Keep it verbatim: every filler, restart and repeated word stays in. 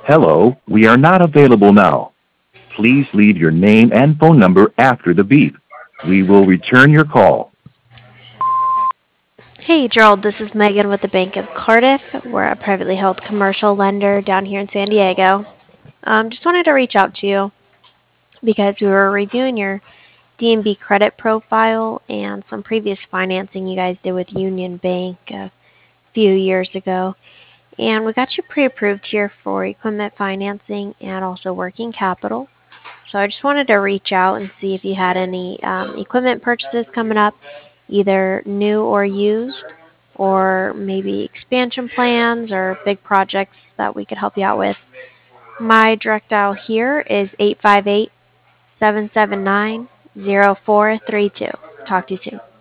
Hello, we are not available now. Please leave your name and phone number after the beep. We will return your call. Hey Gerald, this is Megan with the Bank of Cardiff. We're a privately held commercial lender down here in San Diego. Um, just wanted to reach out to you because we were reviewing your D and B credit profile and some previous financing you guys did with Union Bank a few years ago. And we got you pre-approved here for equipment financing and also working capital. So I just wanted to reach out and see if you had any um, equipment purchases coming up, either new or used, or maybe expansion plans or big projects that we could help you out with. My direct dial here is eight five eight, seven seven nine, zero four three two. Talk to you soon.